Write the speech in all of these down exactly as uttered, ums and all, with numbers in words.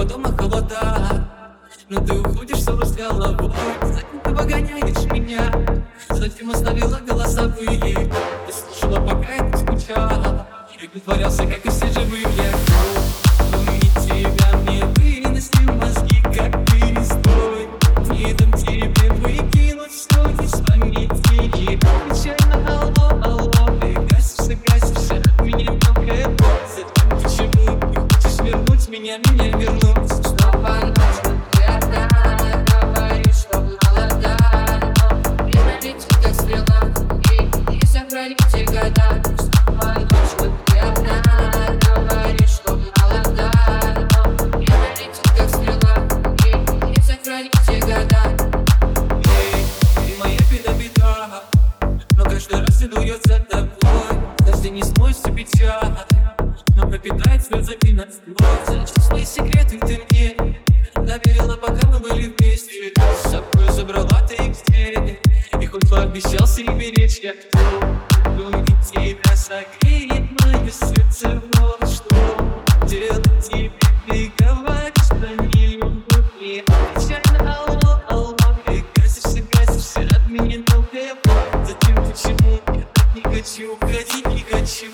снова дома холода, но ты уходишь снова с головой. Затем ты погоняешь меня, затем оставила голосовые. Ты слушала, пока я не скучала, и притворялся, как и все живые. Помнить тебя мне выносил мозги, как перестой. Не дам тебе выкинуть все из памяти. Печально, алло, алло, ты гасишься, гасишься от меня мелкая боль. Затем почему ты хочешь вернуть меня, меня вернуть? Снова ночью ты одна, говоришь, что молода, но время летит, как стрела, и не сохранить те года. Снова ночью ты одна, говоришь, что молода, но время летит, как стрела, и не сохранить те года. Эй, ты моя беда-беда, но каждый раз иду я за тобой. Дожди не смоешь всю печаль, но пропитает слезами насквозь. Зачем свои секреты ты мне доверила, пока мы были вместе? С собой забрала ты их все, и хоть пообещался и беречь я кто, кроме тебя согреет мое сердце. Вот что делать тебе, ты говоришь, что не любовь мне. Печально, алло, алло, ты гасишься, гасишься от меня мелкая боль. Затем почему я так не хочу, уходить не хочу.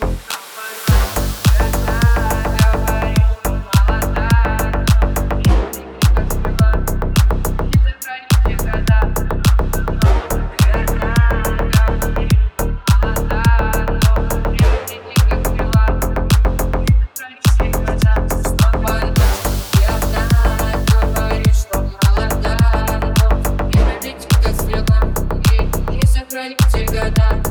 Те года.